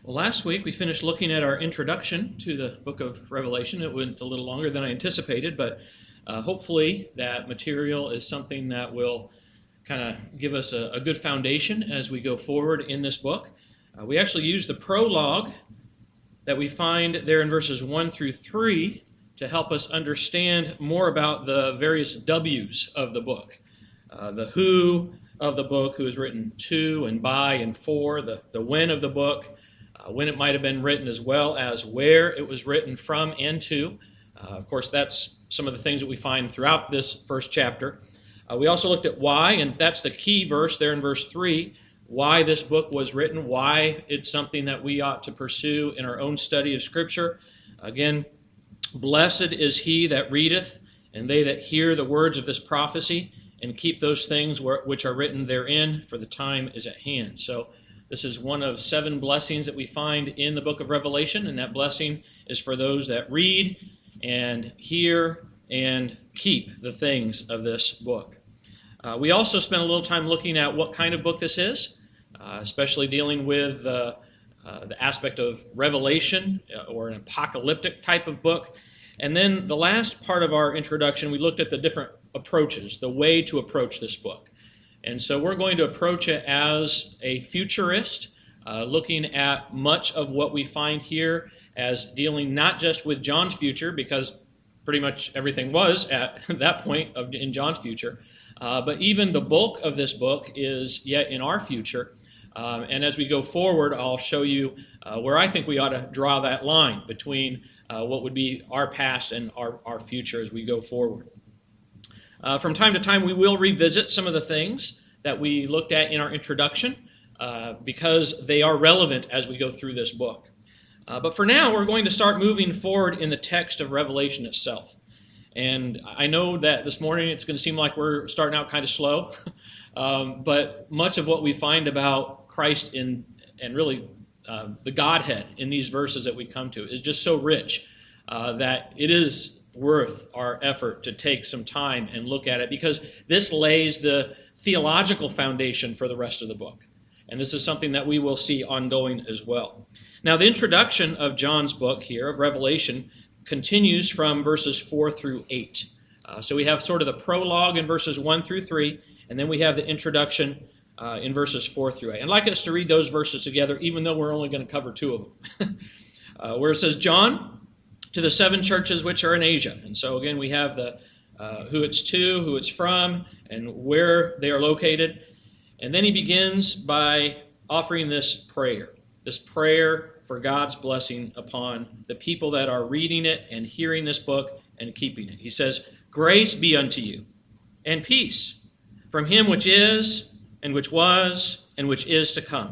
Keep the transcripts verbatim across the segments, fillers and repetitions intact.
Well, last week we finished looking at our introduction to the book of Revelation. It went a little longer than I anticipated, but uh, hopefully that material is something that will kind of give us a, a good foundation as we go forward in this book. Uh, we actually used the prologue that we find there in verses one through three to help us understand more about the various W's of the book. Uh, the who of the book, who is written to and by and for, the, the when of the book, uh, when it might have been written, as well as where it was written from and to. Uh, of course, that's some of the things that we find throughout this first chapter. Uh, we also looked at why, and that's the key verse there in verse three, why this book was written, why it's something that we ought to pursue in our own study of Scripture. Again, blessed is he that readeth, and they that hear the words of this prophecy, and keep those things which are written therein, for the time is at hand. So this is one of seven blessings that we find in the book of Revelation, and that blessing is for those that read and hear and keep the things of this book. Uh, we also spent a little time looking at what kind of book this is, uh, especially dealing with uh, uh, the aspect of Revelation or an apocalyptic type of book. And then the last part of our introduction, we looked at the different approaches, the way to approach this book. And so we're going to approach it as a futurist, uh, looking at much of what we find here as dealing not just with John's future, because pretty much everything was at that point of, in John's future, uh, but even the bulk of this book is yet in our future. Um, and as we go forward, I'll show you uh, where I think we ought to draw that line between uh, what would be our past and our, our future as we go forward. Uh, from time to time, we will revisit some of the things that we looked at in our introduction uh, because they are relevant as we go through this book. Uh, but for now, we're going to start moving forward in the text of Revelation itself. And I know that this morning it's going to seem like we're starting out kind of slow, um, but much of what we find about Christ in and really uh, the Godhead in these verses that we come to is just so rich uh, that it is worth our effort to take some time and look at it, because this lays the theological foundation for the rest of the book. And this is something that we will see ongoing as well. Now, the introduction of John's book here, of Revelation, continues from verses four through eight. Uh, so we have sort of the prologue in verses one through three, and then we have the introduction uh, in verses four through eight. I'd like us to read those verses together, even though we're only going to cover two of them. uh, where it says, John, to the seven churches which are in Asia. And so again, we have the uh, who it's to, who it's from, and where they are located. And then he begins by offering this prayer, this prayer for God's blessing upon the people that are reading it and hearing this book and keeping it. He says, grace be unto you, and peace from him which is, and which was, and which is to come,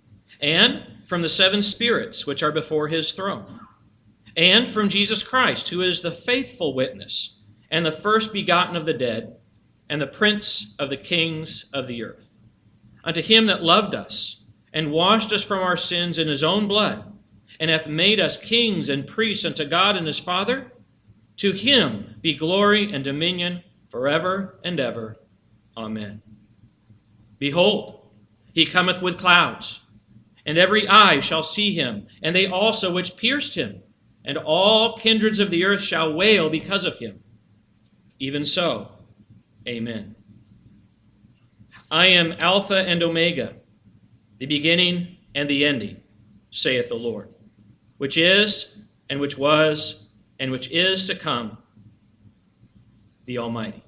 and from the seven spirits which are before his throne, and from Jesus Christ, who is the faithful witness, and the first begotten of the dead, and the prince of the kings of the earth. Unto him that loved us, and washed us from our sins in his own blood, and hath made us kings and priests unto God and his Father, to him be glory and dominion forever and ever. Amen. Behold, he cometh with clouds, and every eye shall see him, and they also which pierced him, and all kindreds of the earth shall wail because of him. Even so, amen. I am Alpha and Omega, the beginning and the ending, saith the Lord, which is, and which was, and which is to come, the Almighty.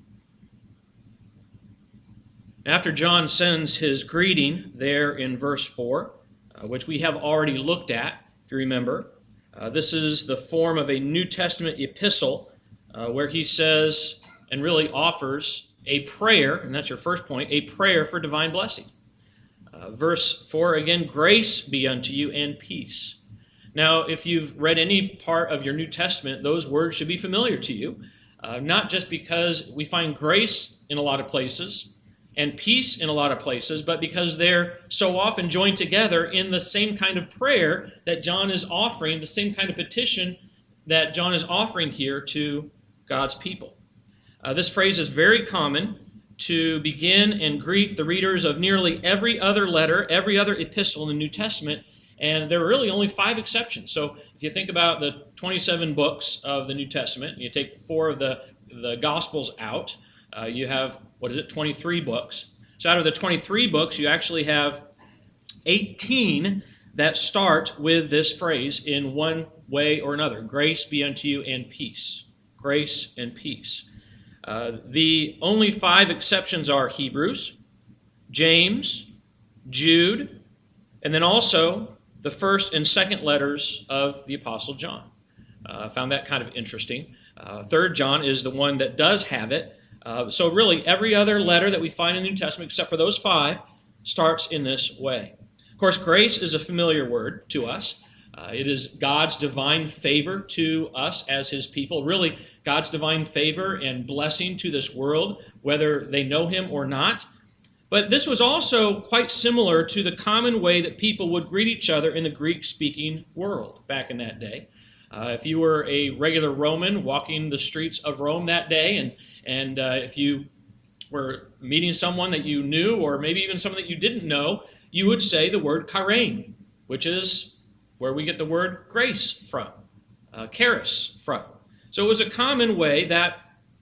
After John sends his greeting there in verse four, uh, which we have already looked at, if you remember, Uh, this is the form of a New Testament epistle uh, where he says and really offers a prayer, and that's your first point, a prayer for divine blessing. Uh, verse four, again, grace be unto you and peace. Now, if you've read any part of your New Testament, those words should be familiar to you, uh, not just because we find grace in a lot of places and peace in a lot of places, but because they're so often joined together in the same kind of prayer that John is offering, the same kind of petition that John is offering here to God's people. Uh, this phrase is very common to begin and greet the readers of nearly every other letter, every other epistle in the New Testament, And there are really only five exceptions. So if you think about the twenty-seven books of the New Testament, you take four of the, the Gospels out, uh, you have, what is it, twenty-three books. So out of the twenty-three books, you actually have eighteen that start with this phrase in one way or another. Grace be unto you and peace. Grace and peace. Uh, the only five exceptions are Hebrews, James, Jude, and then also the first and second letters of the Apostle John. Uh, I found that kind of interesting. Uh, Third John is the one that does have it. Uh, so really, every other letter that we find in the New Testament, except for those five, starts in this way. Of course, grace is a familiar word to us. Uh, it is God's divine favor to us as His people. Really, God's divine favor and blessing to this world, whether they know Him or not. But this was also quite similar to the common way that people would greet each other in the Greek-speaking world back in that day. Uh, if you were a regular Roman walking the streets of Rome that day, and, and uh, if you were meeting someone that you knew, or maybe even someone that you didn't know, you would say the word chairein, which is where we get the word grace from, uh, charis from. So it was a common way that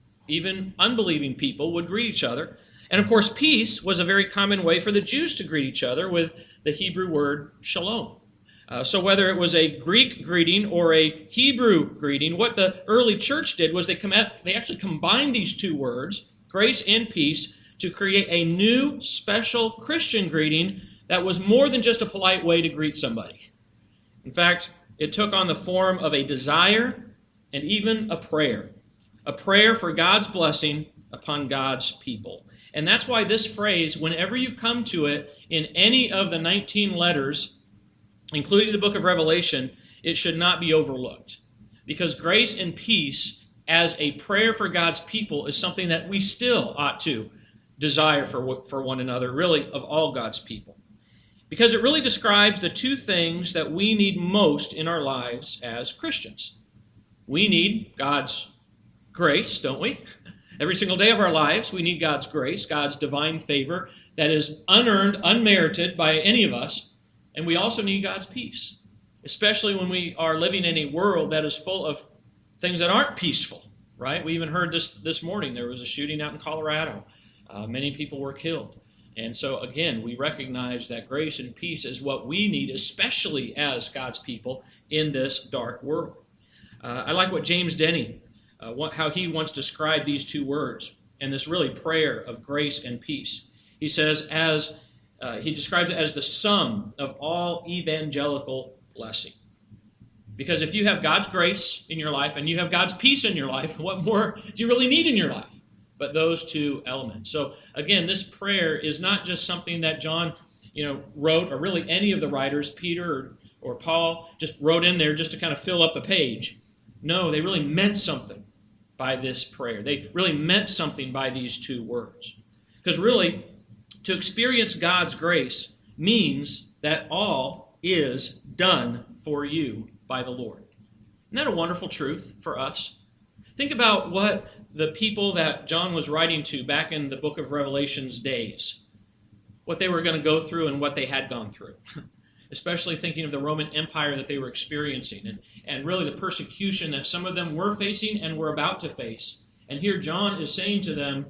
even unbelieving people would greet each other. And of course, peace was a very common way for the Jews to greet each other with the Hebrew word shalom. Uh, so whether it was a Greek greeting or a Hebrew greeting, what the early church did was they, com- they actually combined these two words, grace and peace, to create a new special Christian greeting that was more than just a polite way to greet somebody. In fact, it took on the form of a desire and even a prayer, a prayer for God's blessing upon God's people. And that's why this phrase, whenever you come to it in any of the nineteen letters, including the book of Revelation, it should not be overlooked. Because grace and peace as a prayer for God's people is something that we still ought to desire for, for one another, really, of all God's people. Because it really describes the two things that we need most in our lives as Christians. We need God's grace, don't we? Every single day of our lives, we need God's grace, God's divine favor that is unearned, unmerited by any of us. And we also need God's peace, especially when we are living in a world that is full of things that aren't peaceful, right? We even heard this this morning. There was a shooting out in Colorado. Uh, many people were killed. And so, again, we recognize that grace and peace is what we need, especially as God's people in this dark world. Uh, I like what James Denny, uh, what, how he once described these two words and this really prayer of grace and peace. He says, as uh, he describes it as the sum of all evangelical blessing. Because if you have God's grace in your life and you have God's peace in your life, what more do you really need in your life but those two elements? So again, this prayer is not just something that John, you know, wrote, or really any of the writers, Peter or, or Paul, just wrote in there just to kind of fill up the page. No, they really meant something by this prayer. They really meant something by these two words. Because really, to experience God's grace means that all is done for you by the Lord. Isn't that a wonderful truth for us? Think about what the people that John was writing to back in the book of Revelation's days, what they were going to go through and what they had gone through, especially thinking of the Roman Empire that they were experiencing and, and really the persecution that some of them were facing and were about to face. And here John is saying to them,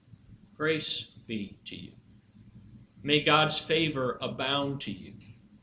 grace be to you. May God's favor abound to you.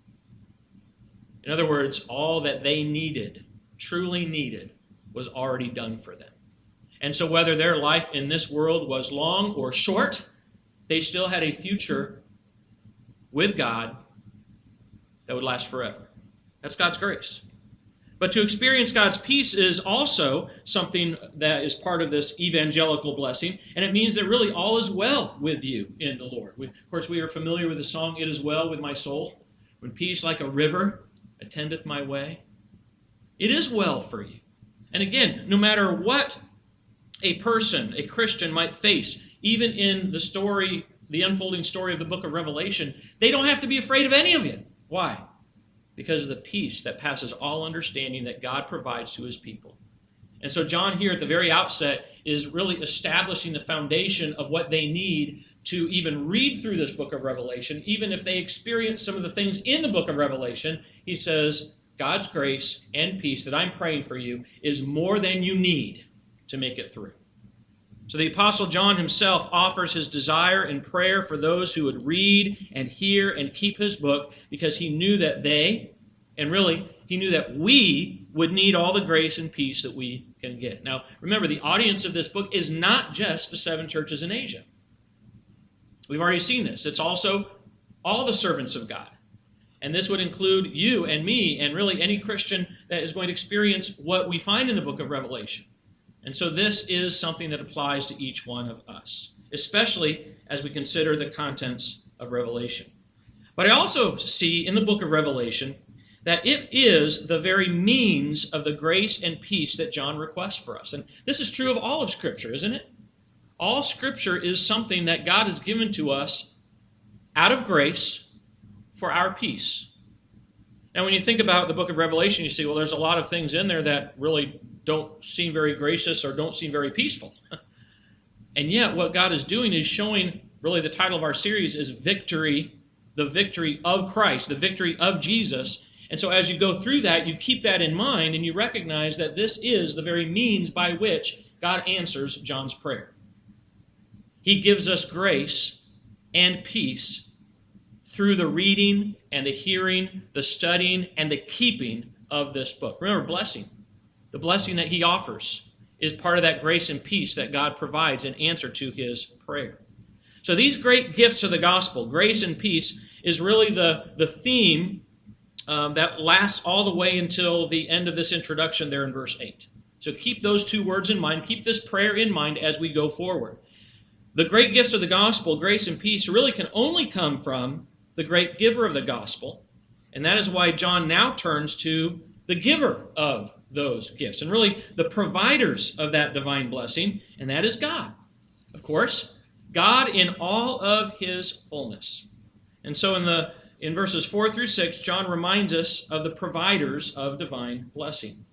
In other words, all that they needed, truly needed, was already done for them. And so whether their life in this world was long or short, they still had a future with God that would last forever. That's God's grace. But to experience God's peace is also something that is part of this evangelical blessing, and it means that really all is well with you in the Lord. We, of course, we are familiar with the song, "It is well with my soul, when peace like a river attendeth my way." It is well for you. And again, no matter what a person, a Christian, might face, even in the story, the unfolding story of the book of Revelation, they don't have to be afraid of any of it. Why? Because of the peace that passes all understanding that God provides to His people. And so John here at the very outset is really establishing the foundation of what they need to even read through this book of Revelation. Even if they experience some of the things in the book of Revelation, he says, God's grace and peace that I'm praying for you is more than you need to make it through. So the Apostle John himself offers his desire and prayer for those who would read and hear and keep his book, because he knew that they, and really he knew that we, would need all the grace and peace that we can get. Now, remember, the audience of this book is not just the seven churches in Asia. We've already seen this. It's also all the servants of God. And this would include you and me and really any Christian that is going to experience what we find in the book of Revelation. And so this is something that applies to each one of us, especially as we consider the contents of Revelation. But I also see in the book of Revelation that it is the very means of the grace and peace that John requests for us. And this is true of all of Scripture, isn't it? All Scripture is something that God has given to us out of grace for our peace. Now, when you think about the book of Revelation, you see, well, there's a lot of things in there that really don't seem very gracious or don't seem very peaceful. And yet, what God is doing is showing, really the title of our series is Victory, the victory of Christ, the victory of Jesus. And so as you go through that, you keep that in mind and you recognize that this is the very means by which God answers John's prayer. He gives us grace and peace through the reading and the hearing, the studying, and the keeping of this book. Remember, blessing. The blessing that he offers is part of that grace and peace that God provides in answer to his prayer. So these great gifts of the gospel, grace and peace, is really the, the theme um, that lasts all the way until the end of this introduction there in verse eight. So keep those two words in mind. Keep this prayer in mind as we go forward. The great gifts of the gospel, grace and peace, really can only come from the great giver of the gospel. And that is why John now turns to the giver of those gifts, and really the providers of that divine blessing, and that is God. Of course, God in all of his fullness. And so in the in verses four through six, John reminds us of the providers of divine blessing.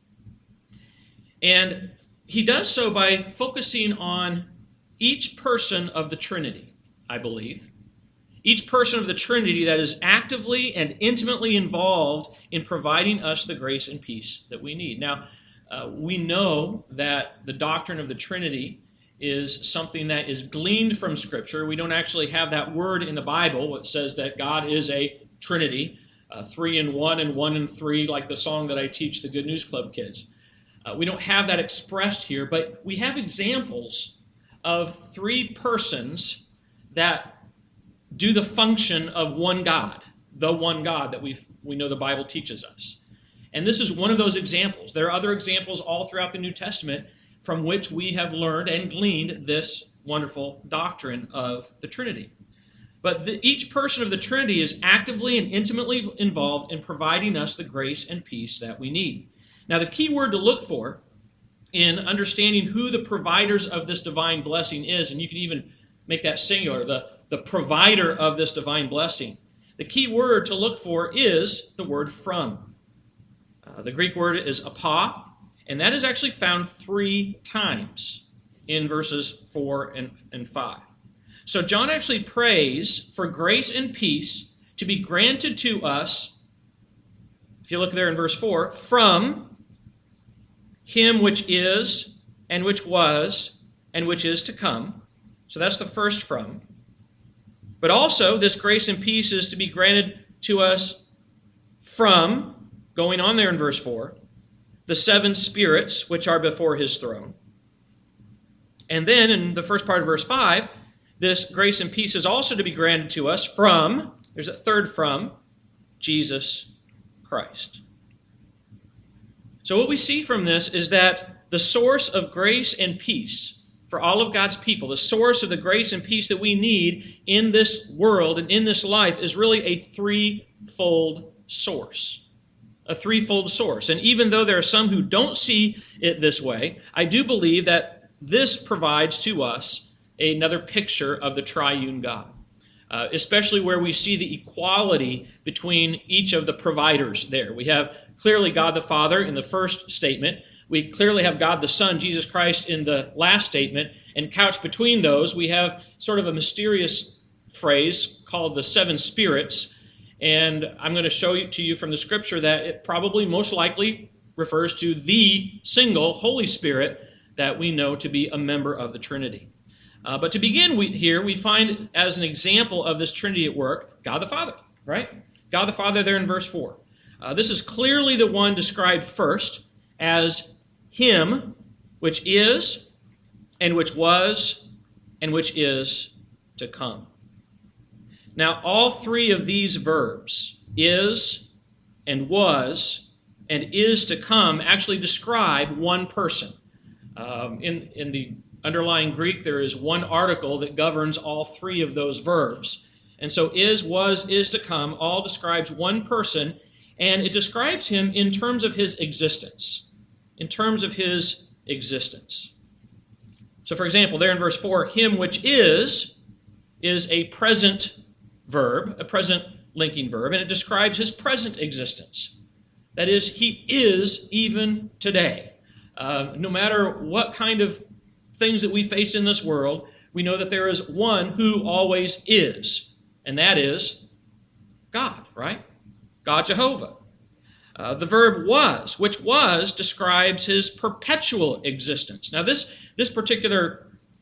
And he does so by focusing on each person of the Trinity, I believe. Each person of the Trinity that is actively and intimately involved in providing us the grace and peace that we need. Now, uh, we know that the doctrine of the Trinity is something that is gleaned from Scripture. We don't actually have that word in the Bible, which says that God is a Trinity, uh, three in one and one in three, like the song that I teach the Good News Club kids. Uh, we don't have that expressed here, but we have examples of three persons that do the function of one God, the one God that we we know the Bible teaches us. And this is one of those examples. There are other examples all throughout the New Testament from which we have learned and gleaned this wonderful doctrine of the Trinity. But the, each person of the Trinity is actively and intimately involved in providing us the grace and peace that we need. Now, the key word to look for in understanding who the providers of this divine blessing is, and you can even make that singular, the, the provider of this divine blessing. The key word to look for is the word from. Uh, the Greek word is apa, and that is actually found three times in verses four and, and five. So John actually prays for grace and peace to be granted to us, if you look there in verse four, from him which is, and which was, and which is to come. So that's the first from. But also, this grace and peace is to be granted to us from, going on there in verse four, the seven spirits which are before his throne. And then in the first part of verse five, this grace and peace is also to be granted to us from, there's a third from, Jesus Christ. So what we see from this is that the source of grace and peace for all of God's people, the source of the grace and peace that we need in this world and in this life is really a threefold source. A threefold source. And even though there are some who don't see it this way, I do believe that this provides to us another picture of the triune God. Uh, especially where we see the equality between each of the providers there. We have clearly God the Father in the first statement, We clearly have God the Son, Jesus Christ, in the last statement, and couched between those, we have sort of a mysterious phrase called the seven spirits, and I'm going to show you to you from the Scripture that it probably most likely refers to the single Holy Spirit that we know to be a member of the Trinity. Uh, but to begin we, here, we find as an example of this Trinity at work, God the Father, right? God the Father there in verse four. Uh, this is clearly the one described first as Him, which is, and which was, and which is to come. Now, all three of these verbs, is, and was, and is to come, actually describe one person. Um, in, in the underlying Greek, there is one article that governs all three of those verbs. And so is, was, is to come all describes one person, and it describes him in terms of his existence. In terms of his existence. So, for example, there in verse four, him which is, is a present verb, a present linking verb, and it describes his present existence. That is, he is even today. Uh, no matter what kind of things that we face in this world, we know that there is one who always is, and that is God, right? God Jehovah. Uh, the verb was, which was, describes his perpetual existence. Now, this, this particular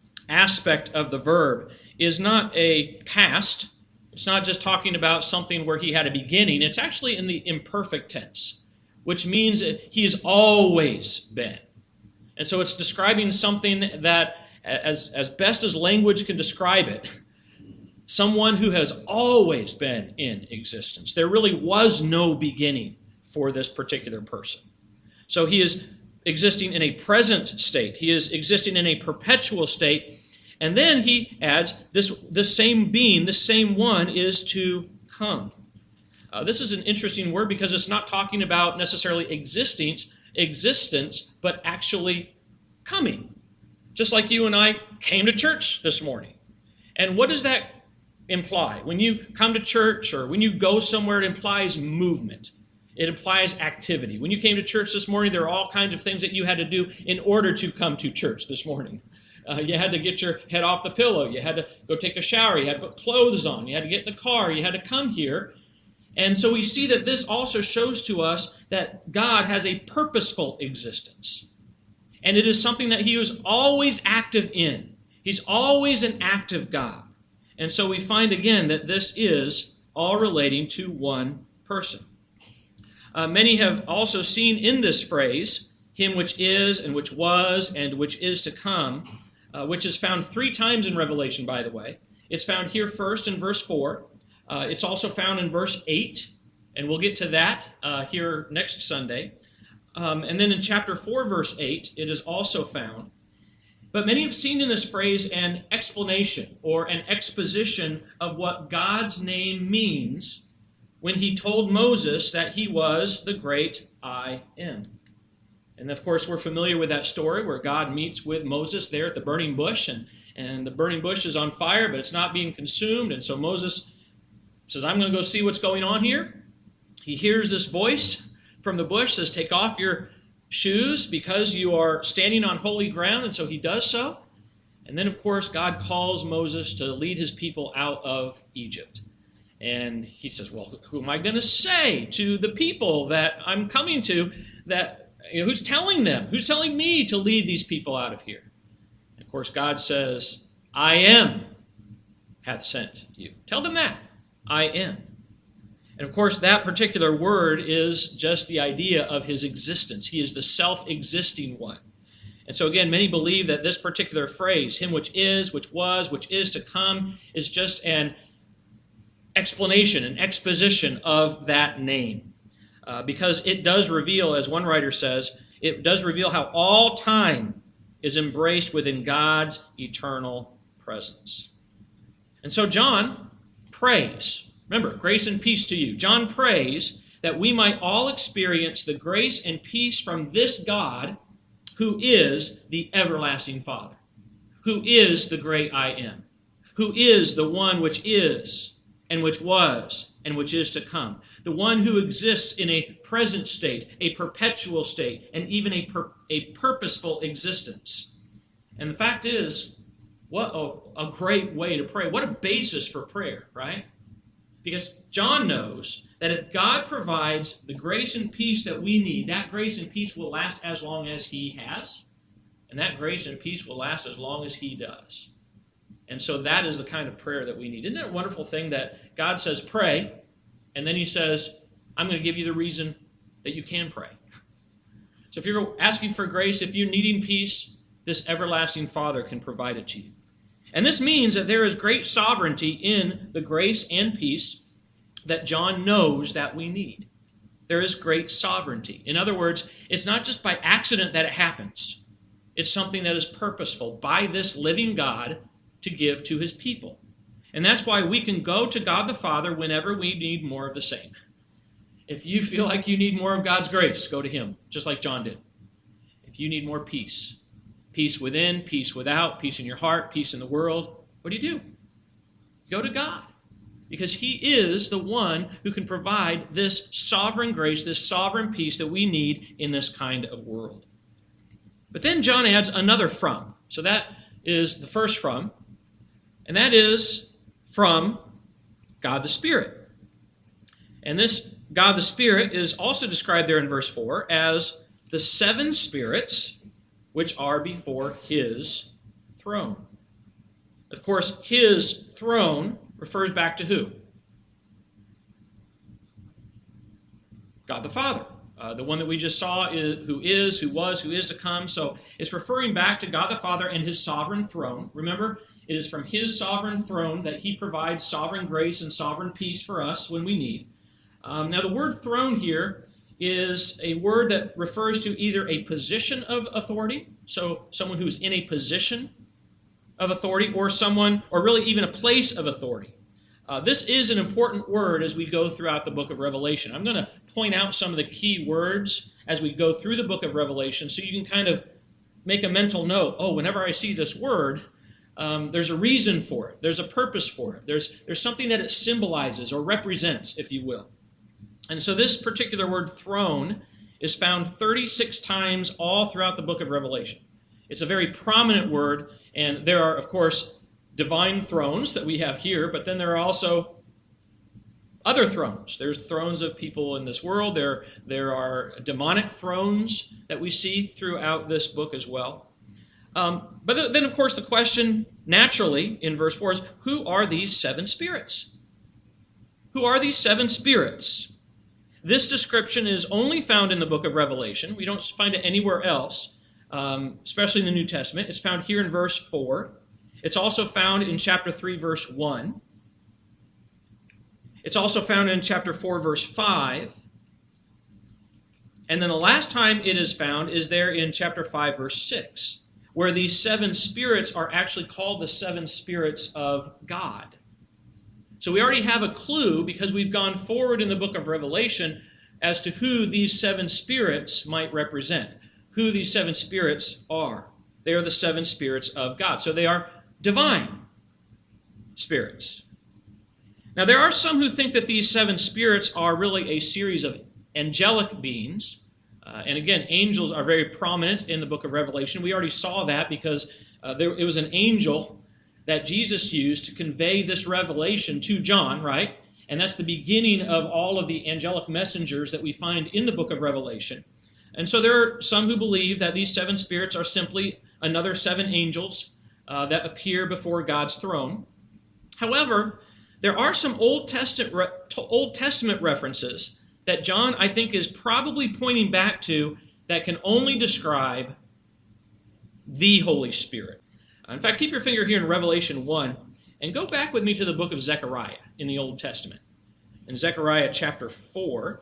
aspect of the verb is not a past. It's not just talking about something where he had a beginning. It's actually in the imperfect tense, which means that he has always been. And so it's describing something that, as, as best as language can describe it, someone who has always been in existence. There really was no beginning for this particular person. So he is existing in a present state. He is existing in a perpetual state. And then he adds, this, this same being, this same one is to come. Uh, this is an interesting word because it's not talking about necessarily existence, existence, but actually coming. Just like you and I came to church this morning. And what does that imply? When you come to church or when you go somewhere, it implies movement. It implies activity. When you came to church this morning, there are all kinds of things that you had to do in order to come to church this morning. Uh, you had to get your head off the pillow. You had to go take a shower. You had to put clothes on. You had to get in the car. You had to come here. And so we see that this also shows to us that God has a purposeful existence. And it is something that he was always active in. He's always an active God. And so we find again that this is all relating to one person. Uh, many have also seen in this phrase, him which is and which was and which is to come, uh, which is found three times in Revelation, by the way. It's found here first in verse four. Uh, it's also found in verse eight, and we'll get to that uh, here next Sunday. Um, and then in chapter four, verse eight, it is also found. But many have seen in this phrase an explanation or an exposition of what God's name means when he told Moses that he was the great I Am. And of course, we're familiar with that story where God meets with Moses there at the burning bush, and, and the burning bush is on fire, but it's not being consumed. And so Moses says, I'm going to go see what's going on here. He hears this voice from the bush, says, take off your shoes because you are standing on holy ground. And so he does so. And then, of course, God calls Moses to lead his people out of Egypt. And he says, well, who am I going to say to the people that I'm coming to? That you know, who's telling them? Who's telling me to lead these people out of here? And of course, God says, I am hath sent you. Tell them that. I am. And of course, that particular word is just the idea of his existence. He is the self-existing one. And so again, many believe that this particular phrase, him which is, which was, which is to come, is just an explanation, an exposition of that name. Uh, because it does reveal, as one writer says, it does reveal how all time is embraced within God's eternal presence. And so John prays. Remember, grace and peace to you. John prays that we might all experience the grace and peace from this God who is the everlasting Father, who is the great I Am, who is the one which is, and which was, and which is to come. The one who exists in a present state, a perpetual state, and even a, pur- a purposeful existence. And the fact is, what a, a great way to pray. What a basis for prayer, right? Because John knows that if God provides the grace and peace that we need, that grace and peace will last as long as he has, and that grace and peace will last as long as he does. And so that is the kind of prayer that we need. Isn't it a wonderful thing that God says, pray, and then he says, I'm going to give you the reason that you can pray. So if you're asking for grace, if you're needing peace, this everlasting Father can provide it to you. And this means that there is great sovereignty in the grace and peace that John knows that we need. There is great sovereignty. In other words, it's not just by accident that it happens. It's something that is purposeful by this living God to give to his people. And that's why we can go to God the Father whenever we need more of the same. If you feel like you need more of God's grace, go to him, just like John did. If you need more peace, peace within, peace without, peace in your heart, peace in the world, what do you do? Go to God. Because he is the one who can provide this sovereign grace, this sovereign peace that we need in this kind of world. But then John adds another from. So that is the first from. And that is from God the Spirit. And this God the Spirit is also described there in verse four as the seven spirits which are before his throne. Of course, his throne refers back to who? God the Father. Uh, the one that we just saw is who is, who was, who is to come. So it's referring back to God the Father and his sovereign throne. Remember, it is from his sovereign throne that he provides sovereign grace and sovereign peace for us when we need. Um, now, the word throne here is a word that refers to either a position of authority, so someone who's in a position of authority, or someone, or really even a place of authority. Uh, this is an important word as we go throughout the book of Revelation. I'm going to point out some of the key words as we go through the book of Revelation so you can kind of make a mental note. Oh, whenever I see this word, um, there's a reason for it. There's a purpose for it. There's, there's something that it symbolizes or represents, if you will. And so this particular word, throne, is found thirty-six times all throughout the book of Revelation. It's a very prominent word, and there are, of course, divine thrones that we have here, but then there are also other thrones. There's thrones of people in this world. There, there are demonic thrones that we see throughout this book as well. Um, but then, of course, the question naturally in verse four is, who are these seven spirits? Who are these seven spirits? This description is only found in the book of Revelation. We don't find it anywhere else, um, especially in the New Testament. It's found here in verse four. It's also found in chapter three, verse one. It's also found in chapter four, verse five. And then the last time it is found is there in chapter five, verse six, where these seven spirits are actually called the seven spirits of God. So we already have a clue, because we've gone forward in the book of Revelation, as to who these seven spirits might represent, who these seven spirits are. They are the seven spirits of God. So they are divine spirits. Now, there are some who think that these seven spirits are really a series of angelic beings. Uh, and again, angels are very prominent in the book of Revelation. We already saw that because uh, there, it was an angel that Jesus used to convey this revelation to John, right? And that's the beginning of all of the angelic messengers that we find in the book of Revelation. And so there are some who believe that these seven spirits are simply another seven angels uh, that appear before God's throne. However, there are some Old Testament, re- Old Testament references that John, I think, is probably pointing back to that can only describe the Holy Spirit. In fact, keep your finger here in Revelation one and go back with me to the book of Zechariah in the Old Testament. In Zechariah chapter four,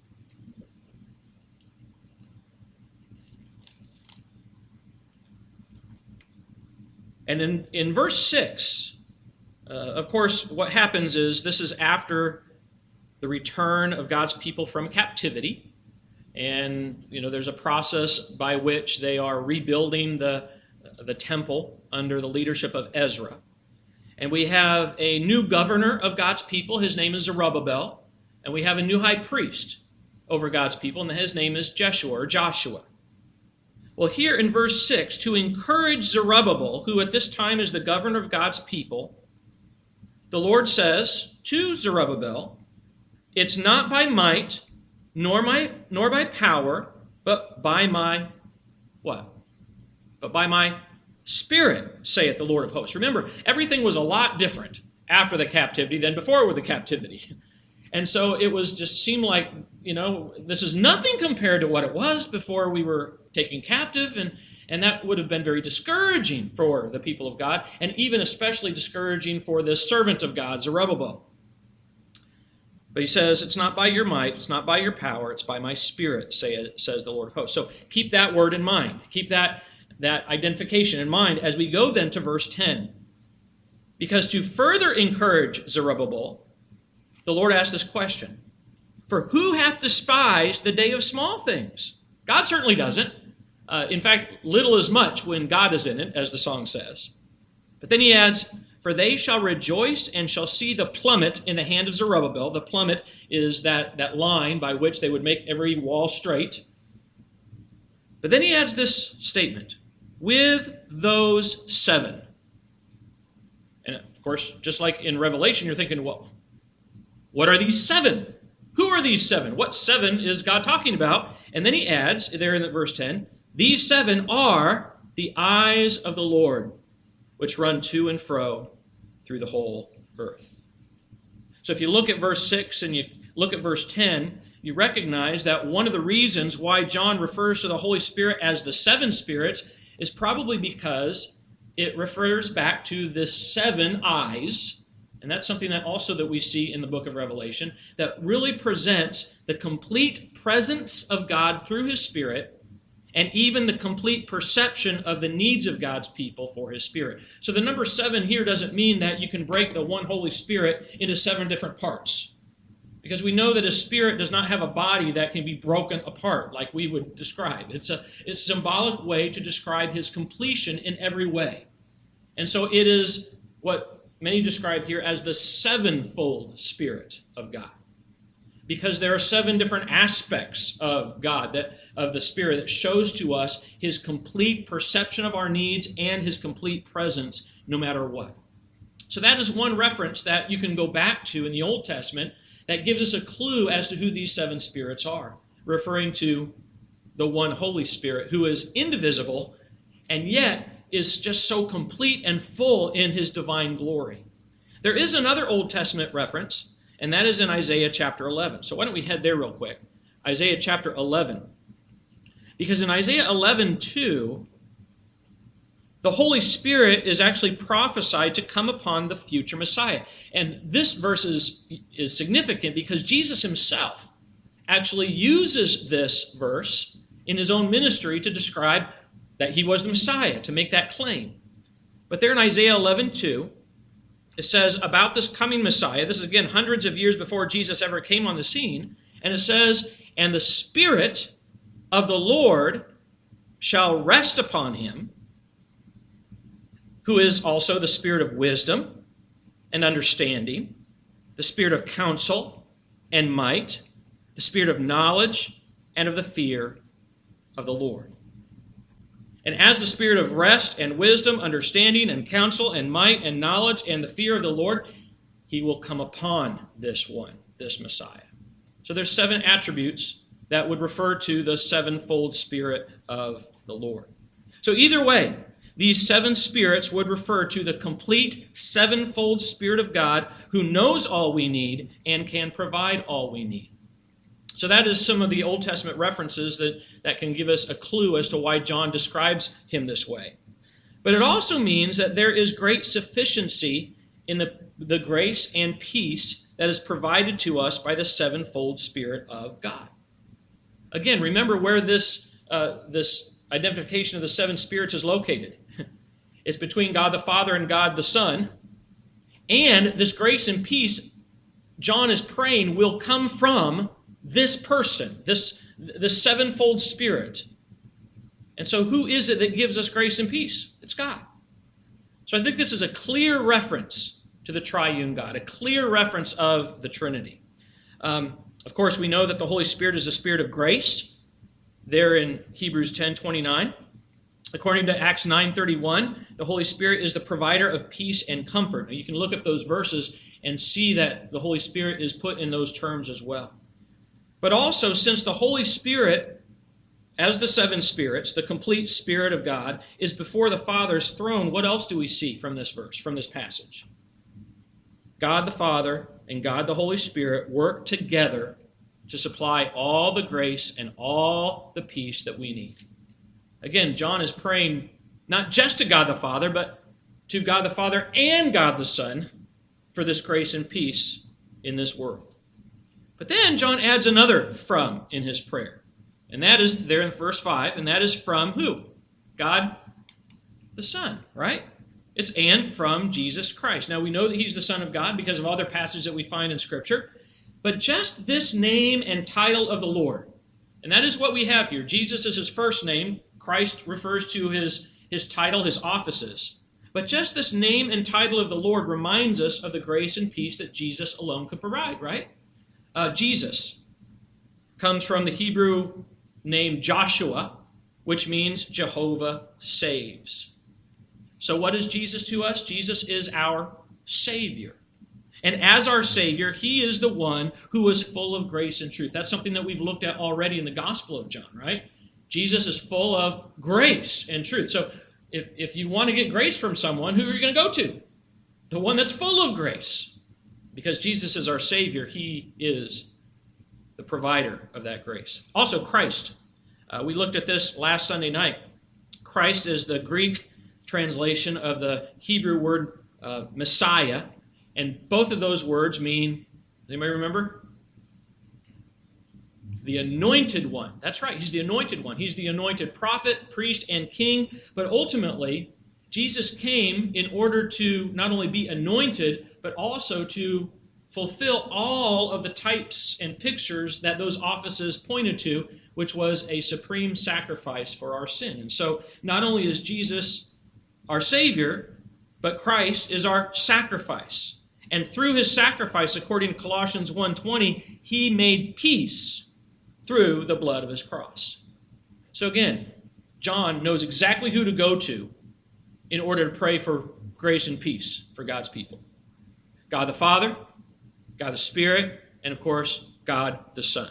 and in, in verse six, uh, of course, what happens is this is after the return of God's people from captivity. And, you know, there's a process by which they are rebuilding the, the temple under the leadership of Ezra. And we have a new governor of God's people. His name is Zerubbabel. And we have a new high priest over God's people, and his name is Jeshua or Joshua. Well, here in verse six, to encourage Zerubbabel, who at this time is the governor of God's people, the Lord says to Zerubbabel, it's not by might, nor my nor by power, but by my what? But by my Spirit, saith the Lord of hosts. Remember, everything was a lot different after the captivity than before with the captivity. And so it was just seemed like, you know, this is nothing compared to what it was before we were taken captive. And, and that would have been very discouraging for the people of God, and even especially discouraging for this servant of God, Zerubbabel. But he says, it's not by your might, it's not by your power, it's by my Spirit, say, says the Lord of hosts. So keep that word in mind. Keep that that identification in mind as we go then to verse ten. Because to further encourage Zerubbabel, the Lord asks this question. For who hath despised the day of small things? God certainly doesn't. Uh, in fact, little is much when God is in it, as the song says. But then he adds, for they shall rejoice and shall see the plummet in the hand of Zerubbabel. The plummet is that, that line by which they would make every wall straight. But then he adds this statement, with those seven. And of course, just like in Revelation, you're thinking, well, what are these seven? Who are these seven? What seven is God talking about? And then he adds, there in verse ten, these seven are the eyes of the Lord, which run to and fro through the whole earth. So if you look at verse six and you look at verse ten, you recognize that one of the reasons why John refers to the Holy Spirit as the seven spirits is probably because it refers back to the seven eyes. And that's something that also that we see in the book of Revelation that really presents the complete presence of God through his Spirit and even the complete perception of the needs of God's people for his Spirit. So the number seven here doesn't mean that you can break the one Holy Spirit into seven different parts. Because we know that a spirit does not have a body that can be broken apart like we would describe. It's a, it's a symbolic way to describe his completion in every way. And so it is what many describe here as the sevenfold Spirit of God. Because there are seven different aspects of God, that of the Spirit, that shows to us his complete perception of our needs and his complete presence no matter what. So that is one reference that you can go back to in the Old Testament that gives us a clue as to who these seven spirits are, referring to the one Holy Spirit who is indivisible and yet is just so complete and full in his divine glory. There is another Old Testament reference, and that is in Isaiah chapter eleven. So why don't we head there real quick? Isaiah chapter eleven. Because in Isaiah eleven two, the Holy Spirit is actually prophesied to come upon the future Messiah. And this verse is, is significant because Jesus himself actually uses this verse in his own ministry to describe that he was the Messiah, to make that claim. But there in Isaiah eleven two, it says about this coming Messiah, this is again hundreds of years before Jesus ever came on the scene, and it says, and the Spirit of the Lord shall rest upon him, who is also the Spirit of wisdom and understanding, the Spirit of counsel and might, the Spirit of knowledge and of the fear of the Lord. And as the Spirit of rest and wisdom, understanding and counsel and might and knowledge and the fear of the Lord, he will come upon this one, this Messiah. So there's seven attributes that would refer to the sevenfold Spirit of the Lord. So either way, these seven spirits would refer to the complete sevenfold Spirit of God who knows all we need and can provide all we need. So that is some of the Old Testament references that, that can give us a clue as to why John describes him this way. But it also means that there is great sufficiency in the, the grace and peace that is provided to us by the sevenfold Spirit of God. Again, remember where this, uh, this identification of the seven spirits is located. It's between God the Father and God the Son. And this grace and peace, John is praying, will come from this person, this, this sevenfold Spirit. And so who is it that gives us grace and peace? It's God. So So I think this is a clear reference to the triune God, a clear reference of the Trinity. Um, of course, we know that the Holy Spirit is the Spirit of grace, there in Hebrews ten twenty-nine. According to Acts nine thirty-one, the Holy Spirit is the provider of peace and comfort. Now, you can look up those verses and see that the Holy Spirit is put in those terms as well. But also, since the Holy Spirit, as the seven spirits, the complete Spirit of God, is before the Father's throne, what else do we see from this verse, from this passage? God the Father and God the Holy Spirit work together to supply all the grace and all the peace that we need. Again, John is praying not just to God the Father, but to God the Father and God the Son for this grace and peace in this world. But then John adds another from in his prayer. And that is there in verse five, and that is from who? God the Son, right? It's and from Jesus Christ. Now we know that he's the Son of God because of other passages that we find in Scripture. But just this name and title of the Lord, and that is what we have here. Jesus is his first name. Christ refers to his, his title, his offices. But just this name and title of the Lord reminds us of the grace and peace that Jesus alone could provide, right? Uh, Jesus comes from the Hebrew name Joshua, which means Jehovah saves. So what is Jesus to us? Jesus is our Savior. And as our Savior, he is the one who is full of grace and truth. That's something that we've looked at already in the Gospel of John, right? Jesus is full of grace and truth. So if, if you want to get grace from someone, who are you going to go to? The one that's full of grace. Because Jesus is our Savior, he is the provider of that grace. Also, Christ. Uh, we looked at this last Sunday night. Christ is the Greek translation of the Hebrew word uh, Messiah. And both of those words mean, anybody remember? The anointed one. That's right, he's the anointed one. He's the anointed prophet, priest, and king. But ultimately, Jesus came in order to not only be anointed, but also to fulfill all of the types and pictures that those offices pointed to, which was a supreme sacrifice for our sin. And so not only is Jesus our Savior, but Christ is our sacrifice. And through his sacrifice, according to Colossians one twenty, he made peace through the blood of his cross. So again, John knows exactly who to go to in order to pray for grace and peace for God's people. God the Father, God the Spirit, and of course, God the Son.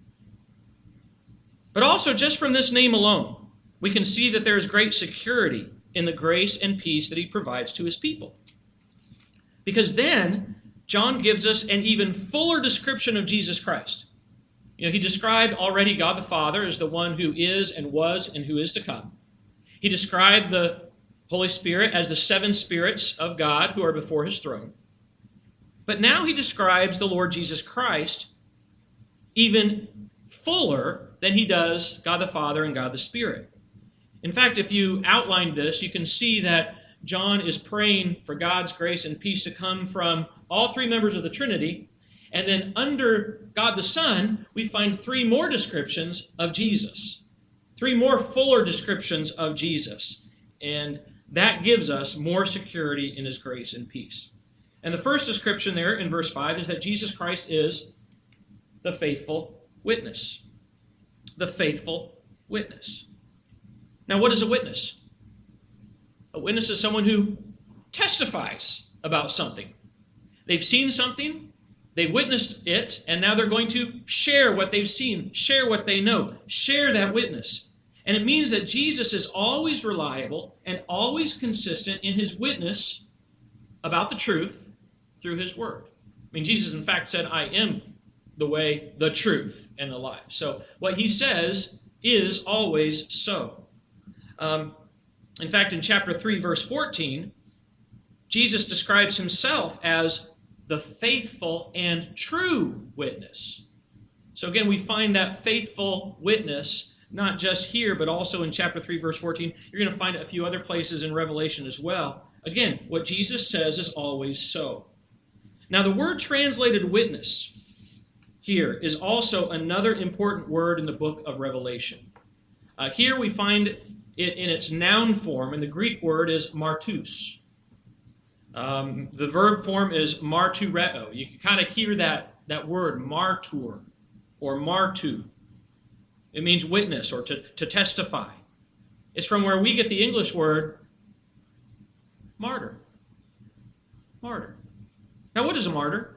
But also, just from this name alone, we can see that there is great security in the grace and peace that he provides to his people. Because then, John gives us an even fuller description of Jesus Christ. You know, he described already God the Father as the one who is and was and who is to come. He described the Holy Spirit as the seven spirits of God who are before his throne. But now he describes the Lord Jesus Christ even fuller than he does God the Father and God the Spirit. In fact, if you outline this, you can see that John is praying for God's grace and peace to come from all three members of the Trinity. And then under God the Son, we find three more descriptions of Jesus. Three more fuller descriptions of Jesus. And that gives us more security in his grace and peace. And the first description there in verse five is that Jesus Christ is the faithful witness. The faithful witness. Now, what is a witness? A witness is someone who testifies about something. They've seen something, they've witnessed it, and now they're going to share what they've seen, share what they know, share that witness. And it means that Jesus is always reliable and always consistent in his witness about the truth through his word. I mean, Jesus, in fact, said, I am the way, the truth, and the life. So what he says is always so. Um, in fact, in chapter three, verse fourteen, Jesus describes himself as the faithful and true witness. So again, we find that faithful witness not just here, but also in chapter three, verse fourteen. You're going to find it a few other places in Revelation as well. Again, what Jesus says is always so. Now, the word translated witness here is also another important word in the book of Revelation. Uh, here we find it in its noun form, and the Greek word is martus. Um, the verb form is martureo. You can kind of hear that, that word, martur, or martu. It means witness or to, to testify. It's from where we get the English word martyr. Martyr. Now, what is a martyr?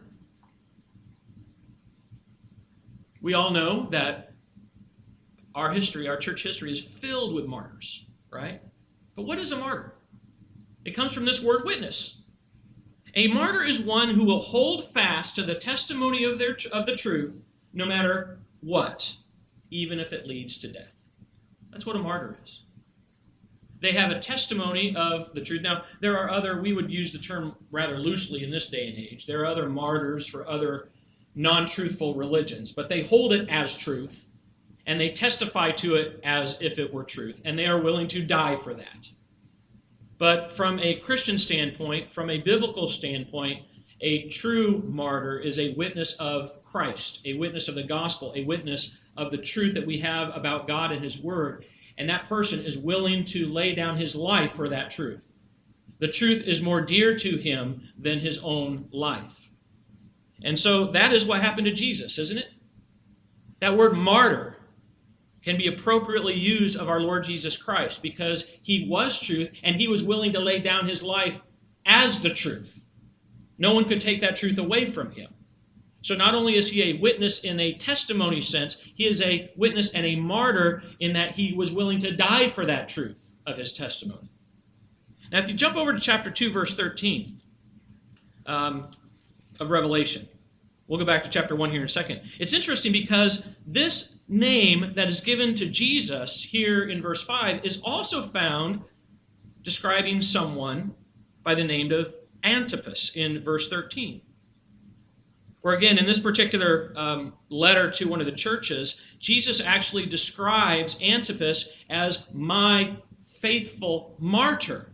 We all know that our history, our church history, is filled with martyrs, right? But what is a martyr? It comes from this word witness. A martyr is one who will hold fast to the testimony of their of the truth, no matter what, even if it leads to death. That's what a martyr is. They have a testimony of the truth. Now, there are other, we would use the term rather loosely in this day and age. There are other martyrs for other non-truthful religions, but they hold it as truth, and they testify to it as if it were truth, and they are willing to die for that. But from a Christian standpoint, from a biblical standpoint, a true martyr is a witness of Christ, a witness of the gospel, a witness of the truth that we have about God and His Word. And that person is willing to lay down his life for that truth. The truth is more dear to him than his own life. And so that is what happened to Jesus, isn't it? That word martyr can be appropriately used of our Lord Jesus Christ because He was truth and He was willing to lay down His life as the truth. No one could take that truth away from Him. So not only is He a witness in a testimony sense, He is a witness and a martyr in that He was willing to die for that truth of His testimony. Now, if you jump over to chapter two, verse thirteen um, of Revelation, we'll go back to chapter one here in a second. It's interesting because this name that is given to Jesus here in verse five is also found describing someone by the name of Antipas in verse thirteen. Where again, in this particular um, letter to one of the churches, Jesus actually describes Antipas as my faithful martyr.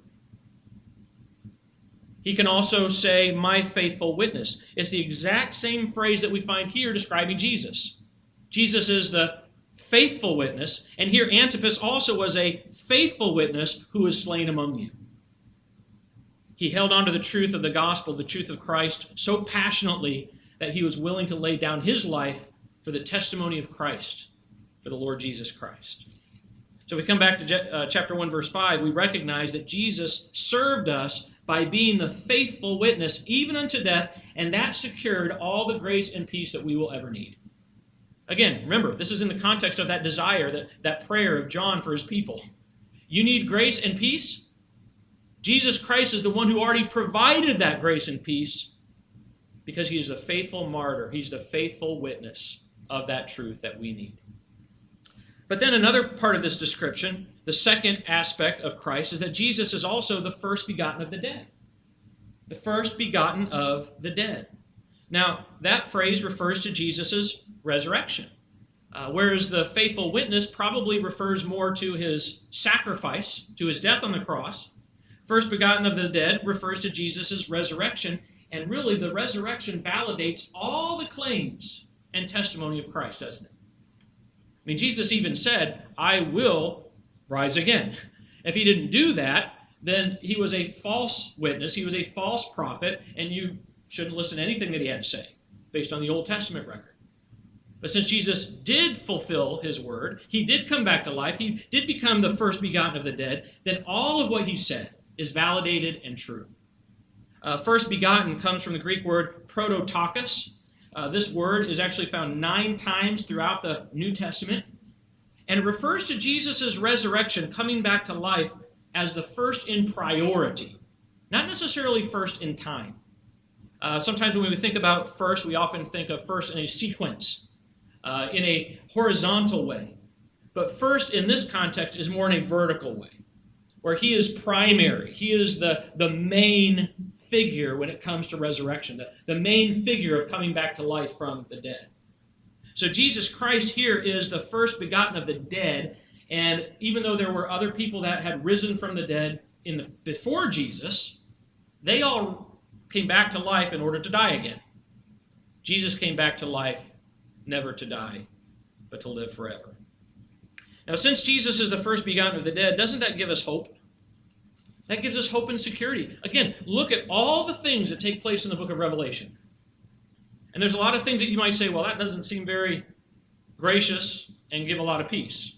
He can also say, my faithful witness. It's the exact same phrase that we find here describing Jesus. Jesus is the faithful witness, and here Antipas also was a faithful witness who was slain among you. He held on to the truth of the gospel, the truth of Christ, so passionately that he was willing to lay down his life for the testimony of Christ, for the Lord Jesus Christ. So if we come back to uh, chapter one, verse five, we recognize that Jesus served us by being the faithful witness even unto death, and that secured all the grace and peace that we will ever need. Again, remember, this is in the context of that desire, that, that prayer of John for his people. You need grace and peace? Jesus Christ is the one who already provided that grace and peace, because He is the faithful martyr. He's the faithful witness of that truth that we need. But then another part of this description, the second aspect of Christ, is that Jesus is also the first begotten of the dead. The first begotten of the dead. Now, that phrase refers to Jesus' resurrection, uh, whereas the faithful witness probably refers more to His sacrifice, to His death on the cross. First begotten of the dead refers to Jesus' resurrection. And really, the resurrection validates all the claims and testimony of Christ, doesn't it? I mean, Jesus even said, I will rise again. If He didn't do that, then He was a false witness. He was a false prophet, and you shouldn't listen to anything that He had to say based on the Old Testament record. But since Jesus did fulfill His word, He did come back to life, He did become the first begotten of the dead, then all of what He said is validated and true. Uh, first begotten comes from the Greek word prototokos. Uh, this word is actually found nine times throughout the New Testament. And it refers to Jesus' resurrection, coming back to life, as the first in priority, not necessarily first in time. Uh, sometimes when we think about first, we often think of first in a sequence, uh, in a horizontal way. But first in this context is more in a vertical way, where He is primary. He is the, the main figure when it comes to resurrection, the, the main figure of coming back to life from the dead. So Jesus Christ here is the first begotten of the dead, and even though there were other people that had risen from the dead in the, before Jesus, they all came back to life in order to die again. Jesus came back to life never to die, but to live forever. Now, since Jesus is the first begotten of the dead, doesn't that give us hope? That gives us hope and security. Again, look at all the things that take place in the book of Revelation. And there's a lot of things that you might say, well, that doesn't seem very gracious and give a lot of peace.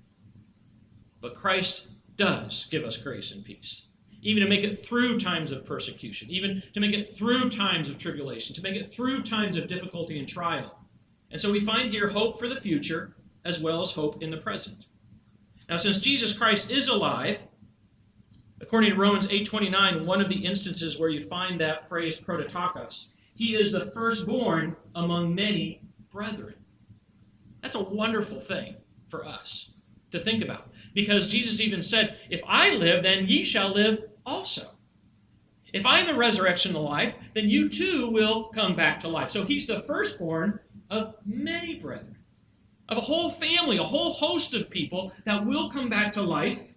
But Christ does give us grace and peace. Even to make it through times of persecution, even to make it through times of tribulation, to make it through times of difficulty and trial. And so we find here hope for the future as well as hope in the present. Now, since Jesus Christ is alive, according to Romans eight twenty-nine, one of the instances where you find that phrase prototokos, he is the firstborn among many brethren. That's a wonderful thing for us to think about. Because Jesus even said, if I live, then ye shall live also. If I am the resurrection and the life, then you too will come back to life. So he's the firstborn of many brethren, of a whole family, a whole host of people that will come back to life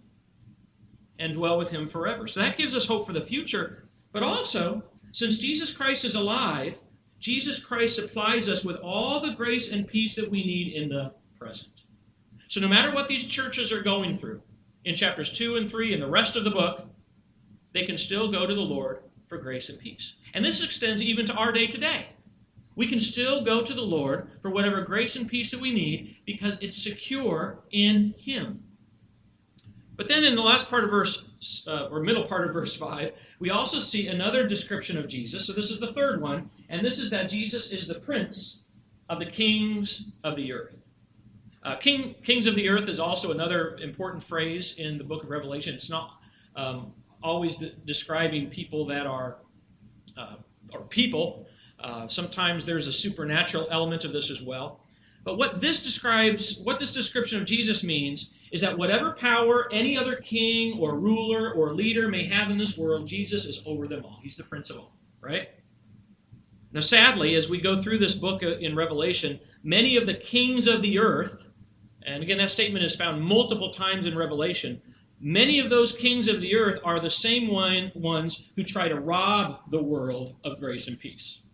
and dwell with him forever. So that gives us hope for the future. But also, since Jesus Christ is alive, Jesus Christ supplies us with all the grace and peace that we need in the present. So no matter what these churches are going through in chapters two and three and the rest of the book, they can still go to the Lord for grace and peace. And this extends even to our day today. We can still go to the Lord for whatever grace and peace that we need because it's secure in him. But then in the last part of verse, uh, or middle part of verse five, we also see another description of Jesus. So this is the third one, and this is that Jesus is the Prince of the kings of the earth. Uh, King, kings of the earth is also another important phrase in the book of Revelation. It's not um, always de- describing people that are, uh, or people. Uh, sometimes there's a supernatural element of this as well. But what this describes, what this description of Jesus means, is that whatever power any other king or ruler or leader may have in this world, Jesus is over them all. He's the Prince of all, right? Now, sadly, as we go through this book in Revelation, many of the kings of the earth, and again, that statement is found multiple times in Revelation, many of those kings of the earth are the same one, ones who try to rob the world of grace and peace.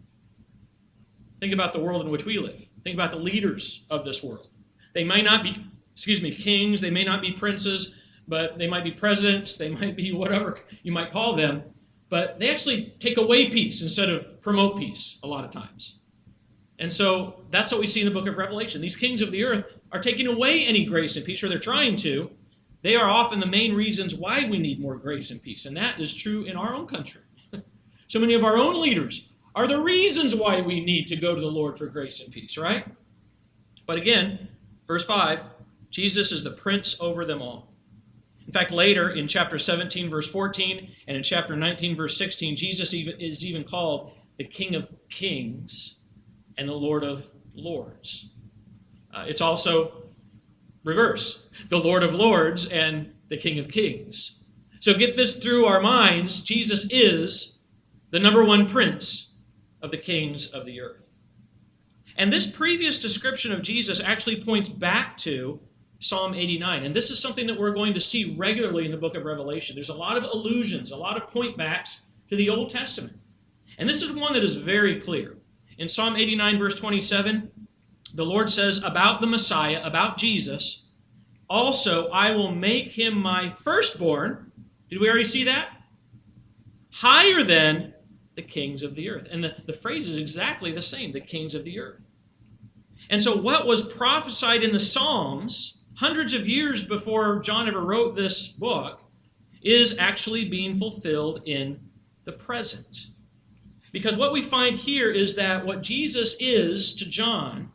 Think about the world in which we live. Think about the leaders of this world. They might not be, excuse me, kings, they may not be princes, but they might be presidents, they might be whatever you might call them, but they actually take away peace instead of promote peace a lot of times. And so that's what we see in the book of Revelation. These kings of the earth are taking away any grace and peace, or they're trying to. They are often the main reasons why we need more grace and peace, and that is true in our own country. So many of our own leaders are the reasons why we need to go to the Lord for grace and peace, right? But again, verse five, Jesus is the prince over them all. In fact, later in chapter seventeen, verse fourteen, and in chapter nineteen, verse sixteen, Jesus even, is even called the King of Kings and the Lord of Lords. Uh, it's also reverse, the Lord of Lords and the King of Kings. So get this through our minds, Jesus is the number one prince of the kings of the earth. And this previous description of Jesus actually points back to Psalm eighty-nine. And this is something that we're going to see regularly in the book of Revelation. There's a lot of allusions, a lot of point backs to the Old Testament. And this is one that is very clear. In Psalm eighty-nine, verse twenty-seven, the Lord says about the Messiah, about Jesus, also I will make him my firstborn. Did we already see that? Higher than the kings of the earth. And the, the phrase is exactly the same, the kings of the earth. And so what was prophesied in the Psalms hundreds of years before John ever wrote this book is actually being fulfilled in the present. Because what we find here is that what Jesus is to John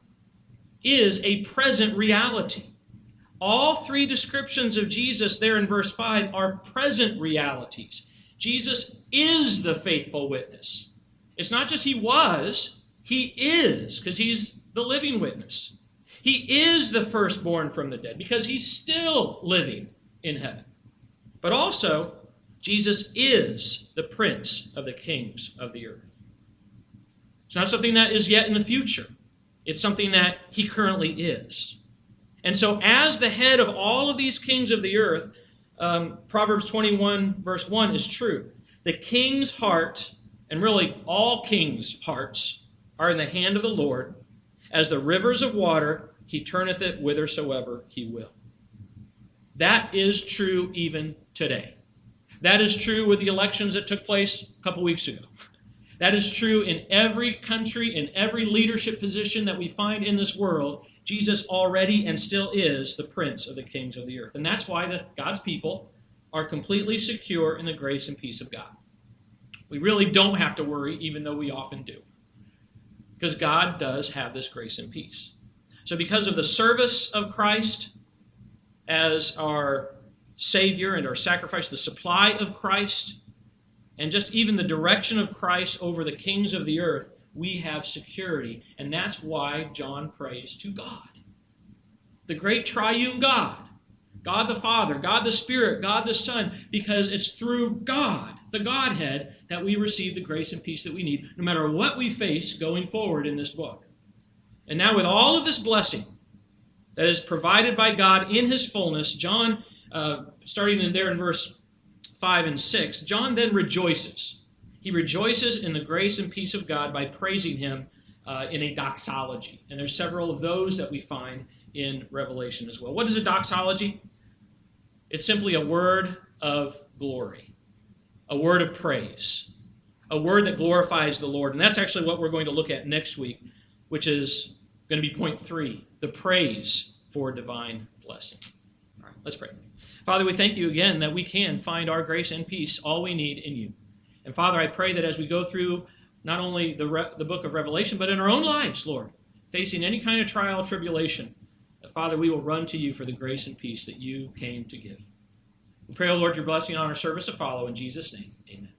is a present reality. All three descriptions of Jesus there in verse five are present realities. Jesus is the faithful witness. It's not just he was, he is, because he's the living witness. He is the firstborn from the dead, because he's still living in heaven. But also, Jesus is the Prince of the kings of the earth. It's not something that is yet in the future. It's something that he currently is. And so as the head of all of these kings of the earth, um, Proverbs twenty-one verse one is true. The king's heart, and really all kings' hearts, are in the hand of the Lord. As the rivers of water, he turneth it whithersoever he will. That is true even today. That is true with the elections that took place a couple weeks ago. That is true in every country, in every leadership position that we find in this world. Jesus already and still is the Prince of the kings of the earth. And that's why the, God's people are completely secure in the grace and peace of God. We really don't have to worry, even though we often do. Because God does have this grace and peace. So because of the service of Christ as our Savior and our sacrifice, the supply of Christ, and just even the direction of Christ over the kings of the earth, we have security. And that's why John prays to God. The great triune God. God the Father, God the Spirit, God the Son. Because it's through God, the Godhead, that we receive the grace and peace that we need, no matter what we face going forward in this book. And now with all of this blessing that is provided by God in His fullness, John, uh, starting in there in verse five and six, John then rejoices. He rejoices in the grace and peace of God by praising Him uh, in a doxology. And there's several of those that we find in Revelation as well. What is a doxology? It's simply a word of glory, a word of praise, a word that glorifies the Lord. And that's actually what we're going to look at next week, which is going to be point three, the praise for divine blessing. All right, let's pray. Father, we thank you again that we can find our grace and peace, all we need in you. And Father, I pray that as we go through not only the, Re- the book of Revelation, but in our own lives, Lord, facing any kind of trial or tribulation, that Father, we will run to you for the grace and peace that you came to give. We pray, O Lord, your blessing on our service to follow. In Jesus' name, amen.